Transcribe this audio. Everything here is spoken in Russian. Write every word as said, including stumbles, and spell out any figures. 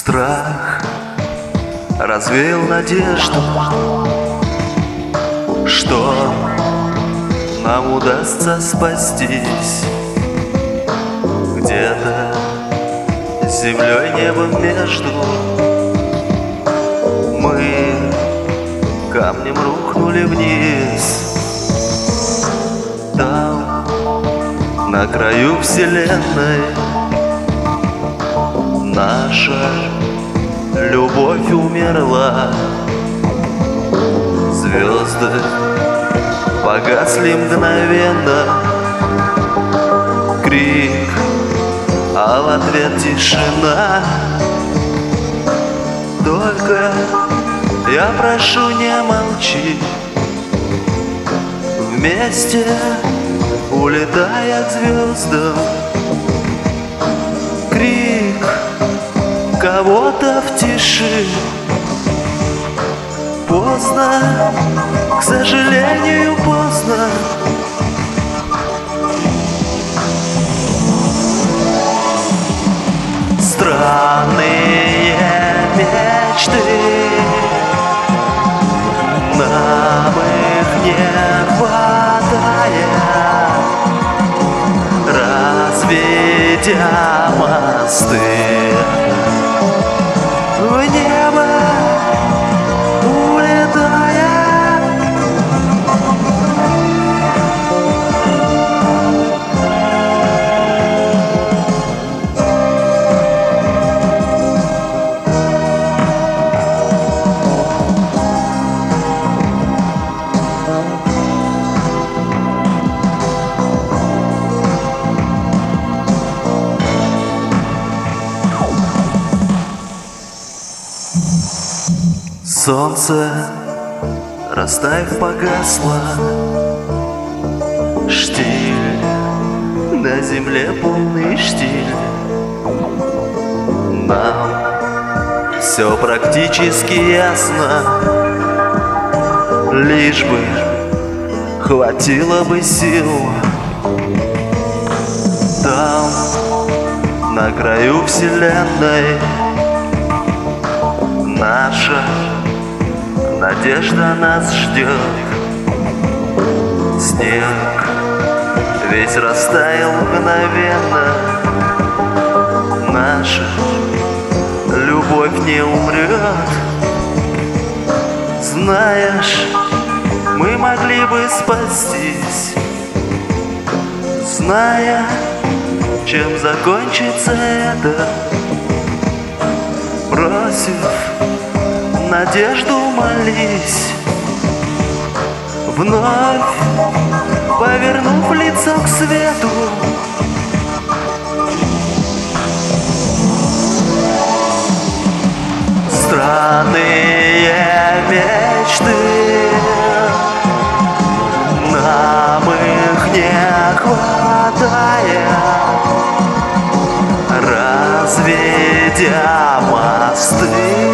Страх развеял надежду, что нам удастся спастись. Где-то землей и небом между мы камнем рухнули вниз. Там, на краю вселенной, наша любовь умерла. Звезды погасли мгновенно. Крик, а в ответ тишина. Только я прошу, не молчи. Вместе, улетая к звездам, крик кого-то в тиши. Поздно, к сожалению, поздно. Странные мечты, нам их не хватает. Разведя мосты в небо улетая. Солнце, растаяв, погасло. Штиль, на земле полный штиль. Нам все практически ясно, лишь бы хватило бы сил. Там, на краю вселенной, наша надежда нас ждет. Снег весь растаял мгновенно. Наша любовь не умрет. Знаешь, мы могли бы спастись, зная, чем закончится это. Бросив надежду, молись, вновь повернув лицо к свету. Странные мечты, нам их не хватает. Разведя мосты